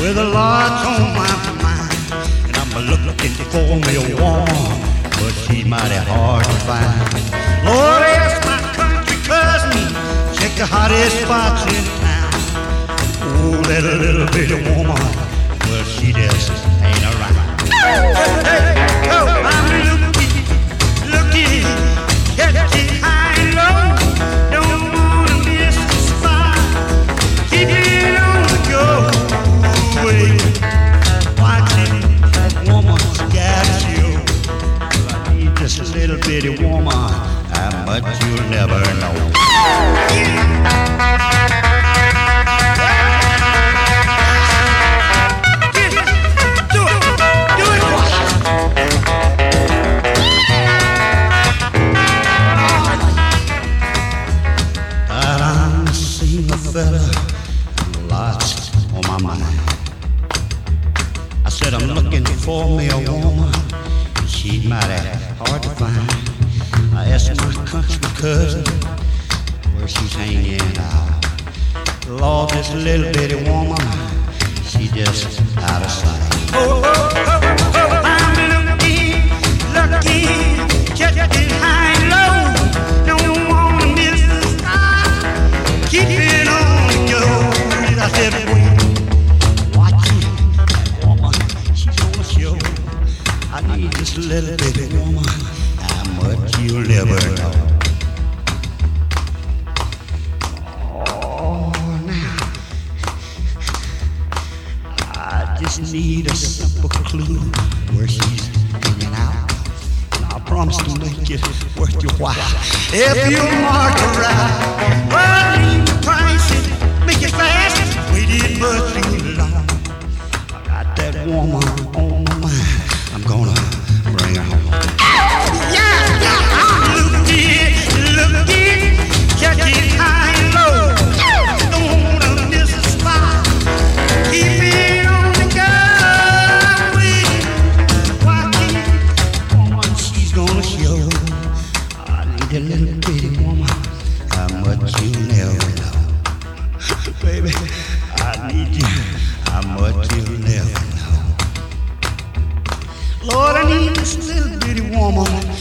with a lot on my mind. And I'm looking for me a woman, but she's mighty hard to find. Lord, ask my country cousin, check the hottest spots in town. Oh, that little bitty woman, well, she just ain't around. Hey, oh, I'm looking, catching high and low. Don't wanna miss the spot. Keep it on the go. Watching that woman's got you. Well, I need just a little bitty woman, how much you'll never know. Fella, lots on my mind. I said I'm looking for me a woman, she's mighty hard to find. I asked my country cousin where she's hanging out. Lord, this little bitty woman, she just out of sight. Oh, I'm looking, catching high and low. Don't wanna miss the spot. Keep it on. I said, watching that woman, she's on the show. I need this little bitty woman, how much you'll never know. Oh, now, I just need a simple clue where she's hanging out. And I promise to make it worth your while. If you mark her right, well, leave the price and make it fast. Waited much too long. I got that woman on my mind. I'm gonna bring her home. Yeah, I'm looking, catching high and low. Don't wanna miss a spot. Keep it on the go. Watching woman, she's gonna show. I need a little bitty woman, how much you never know, baby. I need you, how much you'll never know. Lord, I need this little bitty woman,